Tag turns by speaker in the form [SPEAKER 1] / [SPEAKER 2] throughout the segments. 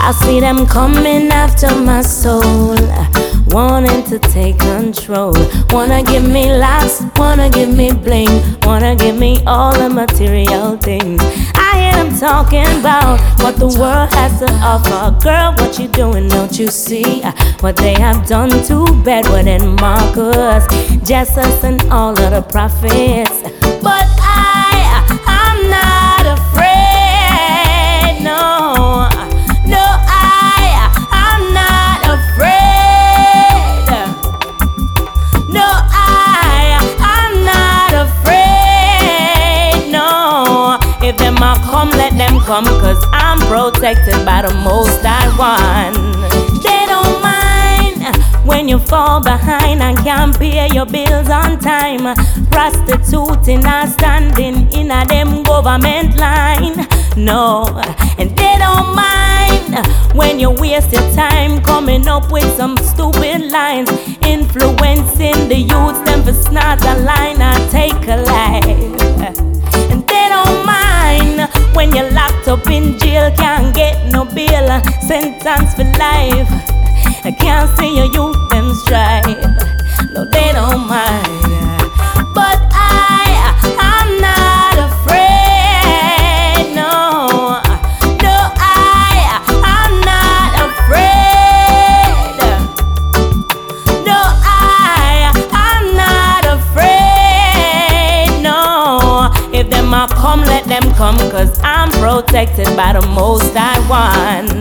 [SPEAKER 1] I see them coming after my soul, wanting to take control. Wanna give me laughs, wanna give me bling, wanna give me all the material things. I hear them talking about what the world has to offer. Girl, what you doing? Don't you see what they have done to Bedouin and Marcus, Jesus and all of the prophets? But I'm not afraid, no. No, I'm not afraid. No, I'm not afraid, no. If them a come, let them come, 'cause I'm protected by the Most High One. They don't mind when you fall behind and can't pay your bills on time. Prostituting and standing in a them government line, no. And they don't mind when you waste your time coming up with some stupid lines, influencing the youths them for snort a line and take a life. And they don't mind when you're locked up in jail, can't get no bail, sentence for life. I can't see your youth them strive, no, they don't mind. But I'm not afraid, no. No, I'm not afraid. No, I'm not afraid, no. If them a come, let them come, 'cause I'm protected by the Most High One.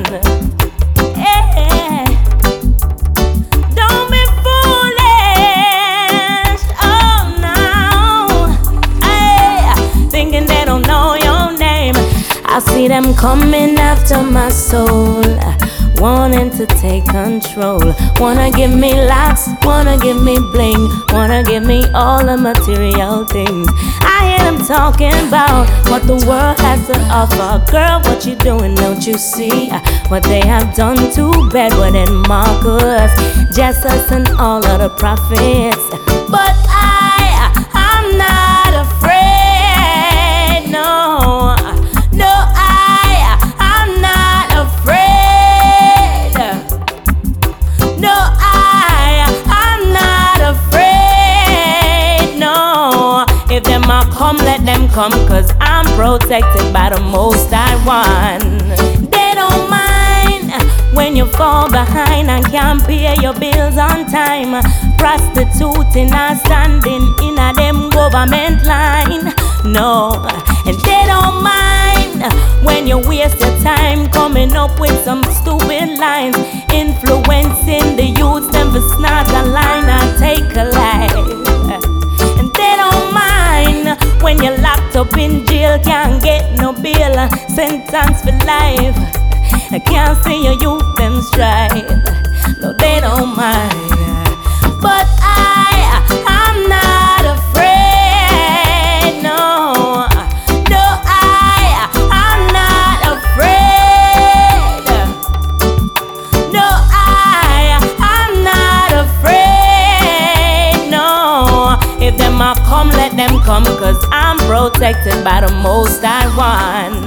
[SPEAKER 1] I see them coming after my soul, wanting to take control. Wanna give me laughs, wanna give me bling, wanna give me all the material things. I hear them talking about what the world has to offer. Girl, what you doing? Don't you see what they have done to Bedouin and Marcus, Jesus and all of the prophets? But I'm not afraid, no. No, I'm not afraid. No, I'm not afraid, no. If them a come, let them come, 'cause I'm protected by the Most High One. They don't mind when you fall behind and can't pay your bills on time. Prostituting and standing in a them government line, no. And they don't mind when you waste your time coming up with some stupid lines, influencing the youths them for snort a line and take a life. And they don't mind when you're locked up in jail, can't get no bail, sentence for life. I can't see your youth them strive, no, they don't mind. But I'm not afraid, no. No, I'm not afraid. No, I'm not afraid, no. If them a come, let them come, 'cause I'm protected by the Most High One.